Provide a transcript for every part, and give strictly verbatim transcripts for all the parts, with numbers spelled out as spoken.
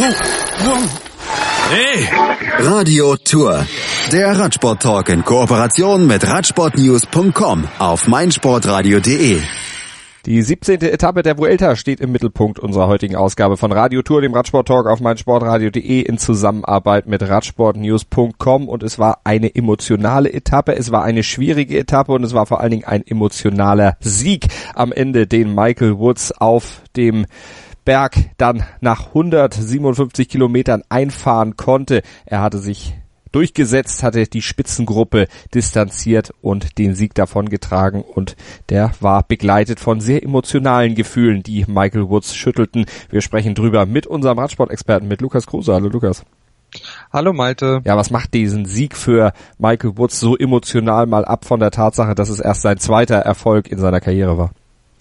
Hey! Radio Tour. Der Radsport-Talk in Kooperation mit radsportnews punkt com auf meinsportradio punkt de. Die siebzehnte Etappe der Vuelta steht im Mittelpunkt unserer heutigen Ausgabe von Radio Tour, dem Radsport-Talk auf meinsportradio punkt de in Zusammenarbeit mit radsportnews punkt com. Und es war eine emotionale Etappe, es war eine schwierige Etappe und es war vor allen Dingen ein emotionaler Sieg am Ende, den Michael Woods auf dem Berg dann nach hundertsiebenundfünfzig Kilometern einfahren konnte. Er hatte sich durchgesetzt, hatte die Spitzengruppe distanziert und den Sieg davongetragen, und der war begleitet von sehr emotionalen Gefühlen, die Michael Woods schüttelten. Wir sprechen drüber mit unserem Radsport-Experten, mit Lukas Kruse. Hallo Lukas. Hallo Malte. Ja, was macht diesen Sieg für Michael Woods so emotional, mal ab von der Tatsache, dass es erst sein zweiter Erfolg in seiner Karriere war?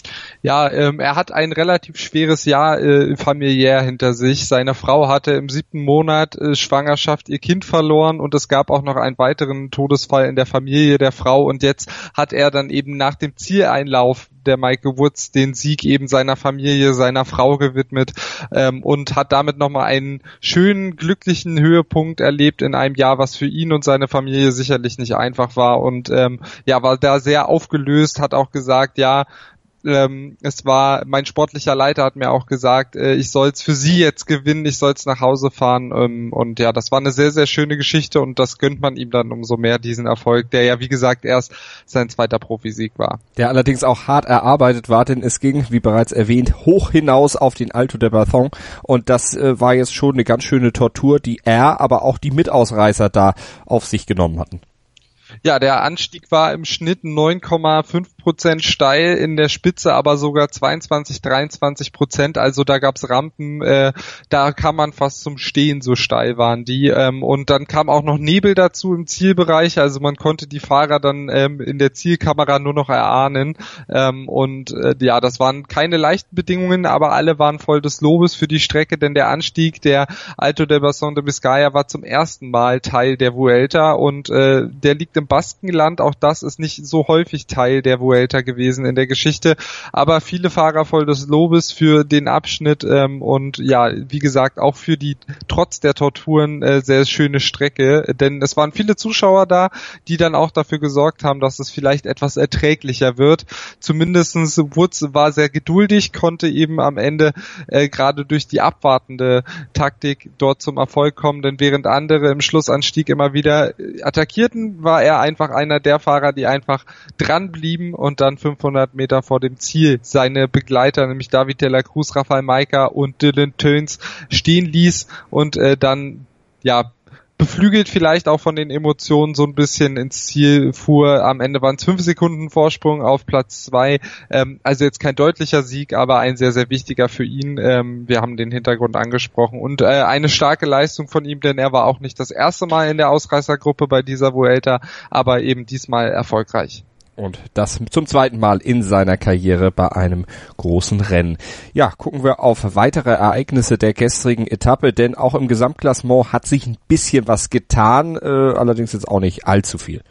Ja, ähm, er hat ein relativ schweres Jahr äh, familiär hinter sich. Seine Frau hatte im siebten Monat äh, Schwangerschaft ihr Kind verloren und es gab auch noch einen weiteren Todesfall in der Familie der Frau, und jetzt hat er dann eben nach dem Zieleinlauf der Michael Woods den Sieg eben seiner Familie, seiner Frau gewidmet ähm, und hat damit nochmal einen schönen, glücklichen Höhepunkt erlebt in einem Jahr, was für ihn und seine Familie sicherlich nicht einfach war, und ähm, ja, war da sehr aufgelöst, hat auch gesagt, ja, Ähm, es war, mein sportlicher Leiter hat mir auch gesagt, äh, ich soll's für sie jetzt gewinnen, ich soll's nach Hause fahren, ähm, und ja, das war eine sehr, sehr schöne Geschichte, und das gönnt man ihm dann umso mehr, diesen Erfolg, der ja, wie gesagt, erst sein zweiter Profisieg war. Der allerdings auch hart erarbeitet war, denn es ging, wie bereits erwähnt, hoch hinaus auf den Alto de Bathon, und das äh, war jetzt schon eine ganz schöne Tortur, die er, aber auch die Mitausreißer da auf sich genommen hatten. Ja, der Anstieg war im Schnitt neun Komma fünf Prozent steil, in der Spitze aber sogar zweiundzwanzig, dreiundzwanzig Prozent, also da gab's Rampen, äh, da kam man fast zum Stehen, so steil waren die, ähm, und dann kam auch noch Nebel dazu im Zielbereich, also man konnte die Fahrer dann ähm, in der Zielkamera nur noch erahnen, ähm, und äh, ja, das waren keine leichten Bedingungen, aber alle waren voll des Lobes für die Strecke, denn der Anstieg der Alto de Bathon de Biscaya war zum ersten Mal Teil der Vuelta, und äh, der liegt im Baskenland, auch das ist nicht so häufig Teil der Vuelta gewesen in der Geschichte, aber viele Fahrer voll des Lobes für den Abschnitt, ähm, und ja, wie gesagt, auch für die trotz der Torturen äh, sehr schöne Strecke, denn es waren viele Zuschauer da, die dann auch dafür gesorgt haben, dass es vielleicht etwas erträglicher wird. Zumindestens Woods war sehr geduldig, konnte eben am Ende äh, gerade durch die abwartende Taktik dort zum Erfolg kommen, denn während andere im Schlussanstieg immer wieder attackierten, war er einfach einer der Fahrer, die einfach dran blieben und dann fünfhundert Meter vor dem Ziel seine Begleiter, nämlich David de la Cruz, Rafael Majka und Dylan Teuns stehen ließ und äh, dann, ja, beflügelt vielleicht auch von den Emotionen so ein bisschen ins Ziel fuhr. Am Ende waren es fünf Sekunden Vorsprung auf Platz zwei. Ähm, also jetzt kein deutlicher Sieg, aber ein sehr, sehr wichtiger für ihn. Ähm, wir haben den Hintergrund angesprochen. Und äh, eine starke Leistung von ihm, denn er war auch nicht das erste Mal in der Ausreißergruppe bei dieser Vuelta, aber eben diesmal erfolgreich. Und das zum zweiten Mal in seiner Karriere bei einem großen Rennen. Ja, gucken wir auf weitere Ereignisse der gestrigen Etappe, denn auch im Gesamtklassement hat sich ein bisschen was getan, äh, allerdings jetzt auch nicht allzu viel.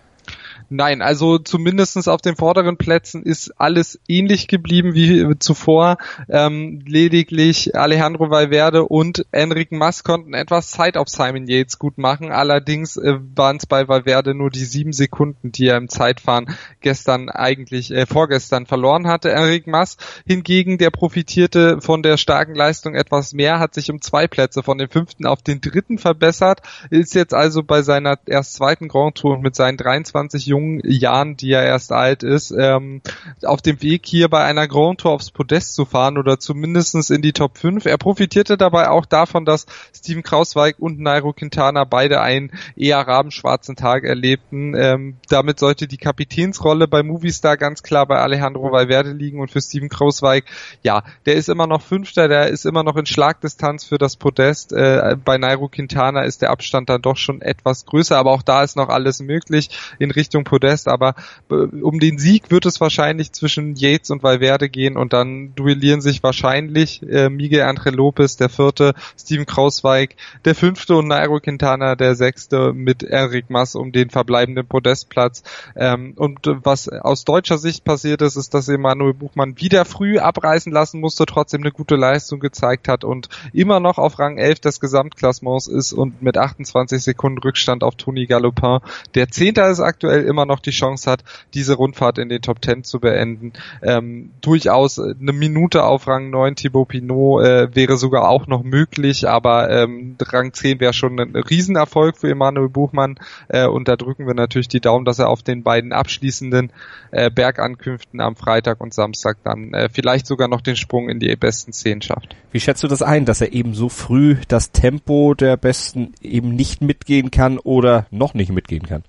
Nein, also zumindestens auf den vorderen Plätzen ist alles ähnlich geblieben wie zuvor. Ähm, lediglich Alejandro Valverde und Enric Mas konnten etwas Zeit auf Simon Yates gut machen. Allerdings äh, waren es bei Valverde nur die sieben Sekunden, die er im Zeitfahren gestern eigentlich, äh, vorgestern verloren hatte. Enric Mas hingegen, der profitierte von der starken Leistung etwas mehr, hat sich um zwei Plätze von dem fünften auf den dritten verbessert, ist jetzt also bei seiner erst zweiten Grand Tour und mit seinen dreiundzwanzig jungen Jahren, die er erst alt ist, ähm, auf dem Weg hier bei einer Grand Tour aufs Podest zu fahren oder zumindestens in die Top fünf. Er profitierte dabei auch davon, dass Steven Kruijswijk und Nairo Quintana beide einen eher rabenschwarzen Tag erlebten. Ähm, damit sollte die Kapitänsrolle bei Movistar ganz klar bei Alejandro Valverde liegen, und für Steven Kruijswijk, ja, der ist immer noch Fünfter, der ist immer noch in Schlagdistanz für das Podest. Äh, bei Nairo Quintana ist der Abstand dann doch schon etwas größer, aber auch da ist noch alles möglich in Richtung Podest, aber äh, um den Sieg wird es wahrscheinlich zwischen Yates und Valverde gehen und dann duellieren sich wahrscheinlich äh, Miguel Ángel López, der vierte, Steven Kruijswijk, der fünfte und Nairo Quintana, der sechste, mit Enric Mas um den verbleibenden Podestplatz. Ähm, und was aus deutscher Sicht passiert ist, ist, dass Emanuel Buchmann wieder früh abreißen lassen musste, trotzdem eine gute Leistung gezeigt hat und immer noch auf Rang elf des Gesamtklassements ist und mit achtundzwanzig Sekunden Rückstand auf Tony Galopin, der Zehnter ist aktuell, immer noch die Chance hat, diese Rundfahrt in den Top Ten zu beenden. Ähm, durchaus eine Minute auf Rang neun, Thibaut Pinot, äh, wäre sogar auch noch möglich, aber ähm, Rang zehn wäre schon ein Riesenerfolg für Emanuel Buchmann äh, und da drücken wir natürlich die Daumen, dass er auf den beiden abschließenden äh, Bergankünften am Freitag und Samstag dann äh, vielleicht sogar noch den Sprung in die besten zehn schafft. Wie schätzt du das ein, dass er eben so früh das Tempo der Besten eben nicht mitgehen kann oder noch nicht mitgehen kann?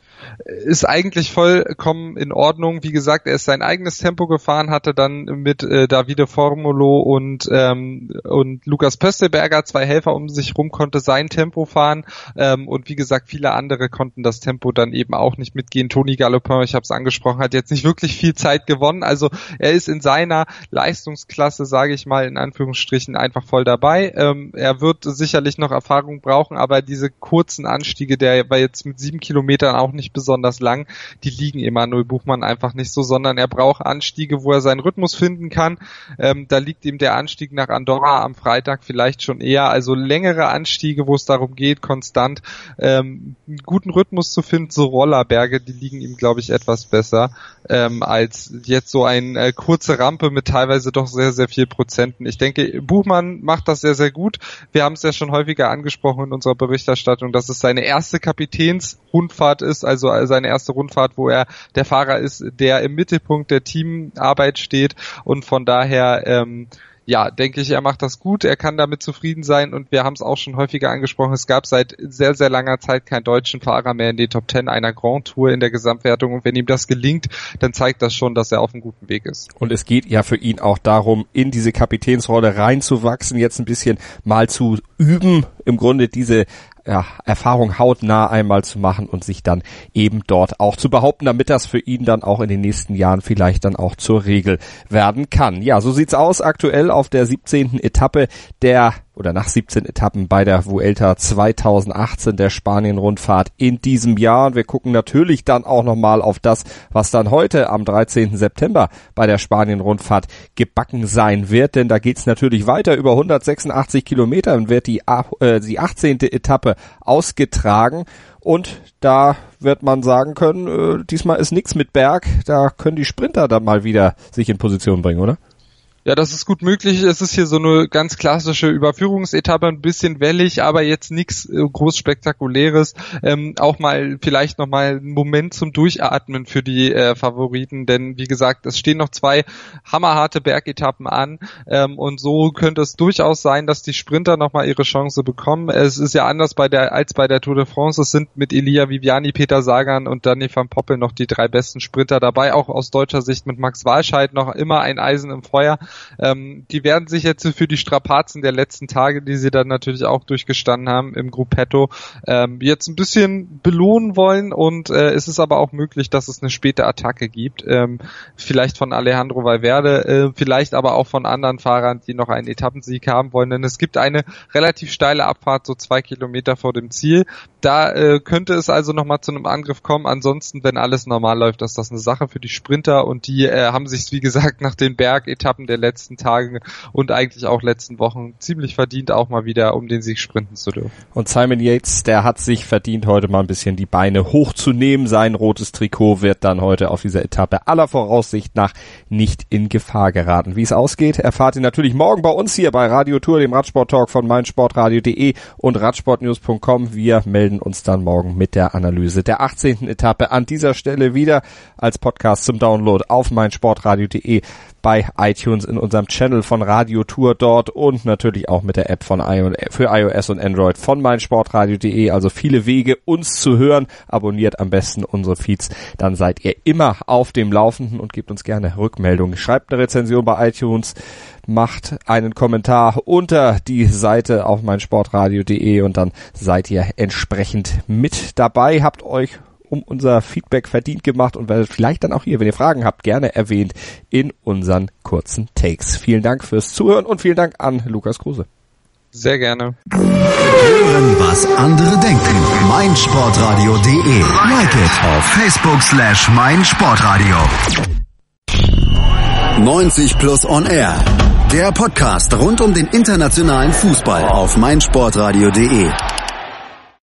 Ist eigentlich vollkommen in Ordnung. Wie gesagt, er ist sein eigenes Tempo gefahren, hatte dann mit äh, Davide Formolo und ähm, und Lukas Pöstelberger zwei Helfer um sich rum, konnte sein Tempo fahren ähm, und wie gesagt, viele andere konnten das Tempo dann eben auch nicht mitgehen. Tony Galopin, ich habe es angesprochen, hat jetzt nicht wirklich viel Zeit gewonnen. Also er ist in seiner Leistungsklasse, sage ich mal in Anführungsstrichen, einfach voll dabei. Ähm, er wird sicherlich noch Erfahrung brauchen, aber diese kurzen Anstiege, der war jetzt mit sieben Kilometern auch nicht besonders lang, die liegen Emanuel Buchmann einfach nicht so, sondern er braucht Anstiege, wo er seinen Rhythmus finden kann. Ähm, da liegt ihm der Anstieg nach Andorra am Freitag vielleicht schon eher, also längere Anstiege, wo es darum geht, konstant ähm, einen guten Rhythmus zu finden, so Rollerberge, die liegen ihm, glaube ich, etwas besser ähm, als jetzt so eine äh, kurze Rampe mit teilweise doch sehr, sehr viel Prozenten. Ich denke, Buchmann macht das sehr, sehr gut. Wir haben es ja schon häufiger angesprochen in unserer Berichterstattung, dass es seine erste Kapitänsrundfahrt ist, also seine erste Rundfahrt, wo er der Fahrer ist, der im Mittelpunkt der Teamarbeit steht und von daher ähm, ja, denke ich, er macht das gut, er kann damit zufrieden sein und wir haben es auch schon häufiger angesprochen, es gab seit sehr, sehr langer Zeit keinen deutschen Fahrer mehr in den Top Ten einer Grand Tour in der Gesamtwertung und wenn ihm das gelingt, dann zeigt das schon, dass er auf einem guten Weg ist. Und es geht ja für ihn auch darum, in diese Kapitänsrolle reinzuwachsen, jetzt ein bisschen mal zu üben, im Grunde diese ja, Erfahrung hautnah einmal zu machen und sich dann eben dort auch zu behaupten, damit das für ihn dann auch in den nächsten Jahren vielleicht dann auch zur Regel werden kann. Ja, so sieht's aus aktuell auf der siebzehnten Etappe der oder nach siebzehn Etappen bei der Vuelta zweitausendachtzehn, der Spanien-Rundfahrt in diesem Jahr. Und wir gucken natürlich dann auch nochmal auf das, was dann heute am dreizehnten September bei der Spanien-Rundfahrt gebacken sein wird, denn da geht's natürlich weiter. Über hundertsechsundachtzig Kilometer und wird die, äh, die achtzehnte Etappe ausgetragen. Und da wird man sagen können, äh, diesmal ist nichts mit Berg, da können die Sprinter dann mal wieder sich in Position bringen, oder? Ja, das ist gut möglich. Es ist hier so eine ganz klassische Überführungsetappe, ein bisschen wellig, aber jetzt nichts äh, groß Spektakuläres. Ähm, auch mal vielleicht noch mal einen Moment zum Durchatmen für die äh, Favoriten, denn wie gesagt, es stehen noch zwei hammerharte Bergetappen an ähm, und so könnte es durchaus sein, dass die Sprinter noch mal ihre Chance bekommen. Es ist ja anders bei der als bei der Tour de France. Es sind mit Elia Viviani, Peter Sagan und Danny van Poppel noch die drei besten Sprinter dabei. Auch aus deutscher Sicht mit Max Walscheid noch immer ein Eisen im Feuer. Ähm, die werden sich jetzt für die Strapazen der letzten Tage, die sie dann natürlich auch durchgestanden haben im Gruppetto, ähm, jetzt ein bisschen belohnen wollen und äh, es ist aber auch möglich, dass es eine späte Attacke gibt, ähm, vielleicht von Alejandro Valverde, äh, vielleicht aber auch von anderen Fahrern, die noch einen Etappensieg haben wollen, denn es gibt eine relativ steile Abfahrt, so zwei Kilometer vor dem Ziel. Da äh, könnte es also nochmal zu einem Angriff kommen. Ansonsten, wenn alles normal läuft, ist das eine Sache für die Sprinter und die äh, haben sich, wie gesagt, nach den Bergetappen der letzten Tagen und eigentlich auch letzten Wochen ziemlich verdient, auch mal wieder um den Sieg sprinten zu dürfen. Und Simon Yates, der hat sich verdient, heute mal ein bisschen die Beine hochzunehmen. Sein rotes Trikot wird dann heute auf dieser Etappe aller Voraussicht nach nicht in Gefahr geraten. Wie es ausgeht, erfahrt ihr natürlich morgen bei uns hier bei Radio Tour, dem Radsport-Talk von meinsportradio punkt de und radsportnews punkt com. Wir melden uns dann morgen mit der Analyse der achtzehnten Etappe an dieser Stelle wieder als Podcast zum Download auf meinsportradio punkt de, bei iTunes in unserem Channel von Radio Tour dort und natürlich auch mit der App von I O S, für iOS und Android von meinsportradio punkt de. Also viele Wege, uns zu hören. Abonniert am besten unsere Feeds, dann seid ihr immer auf dem Laufenden und gebt uns gerne Rückmeldungen. Schreibt eine Rezension bei iTunes, macht einen Kommentar unter die Seite auf meinsportradio punkt de und dann seid ihr entsprechend mit dabei. Habt euch um unser Feedback verdient gemacht und werdet vielleicht dann auch hier, wenn ihr Fragen habt, gerne erwähnt in unseren kurzen Takes. Vielen Dank fürs Zuhören und vielen Dank an Lukas Kruse. Sehr gerne. Hören, was andere denken. meinsportradio punkt de. Like it auf Facebook slash meinsportradio. neunzig plus on air. Der Podcast rund um den internationalen Fußball auf meinsportradio punkt de.